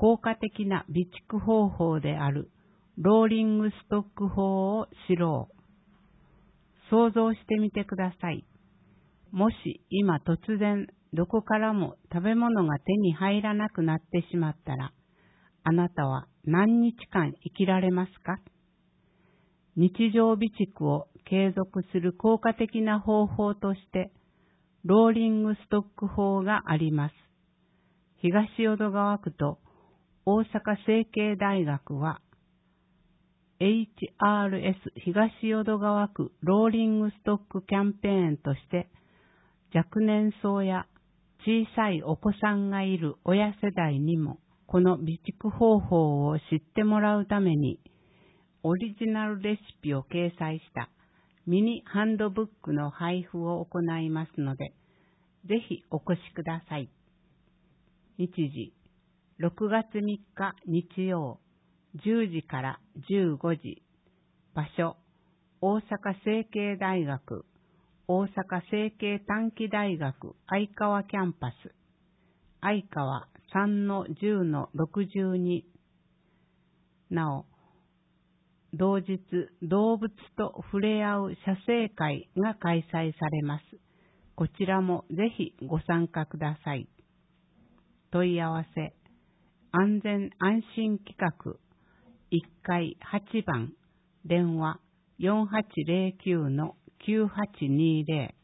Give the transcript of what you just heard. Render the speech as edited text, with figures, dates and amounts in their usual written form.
効果的な備蓄方法であるローリングストック法を知ろう。想像してみてください。もし今突然どこからも食べ物が手に入らなくなってしまったら、あなたは何日間生きられますか？日常備蓄を継続する効果的な方法として、ローリングストック法があります。東淀川区と大阪成蹊大学は、HRS 東淀川区ローリングストックキャンペーンとして、若年層や小さいお子さんがいる親世代にも、この備蓄方法を知ってもらうために、オリジナルレシピを掲載したミニハンドブックの配布を行いますので、ぜひお越しください。日時、6月3日日曜、10時から15時。場所、大阪成蹊大学、大阪成蹊短期大学相川キャンパス、相川 3-10-62。なお、同日、動物と触れ合う写生会が開催されます。こちらもぜひご参加ください。問い合わせ、安全安心企画、1階8番、電話4809-9820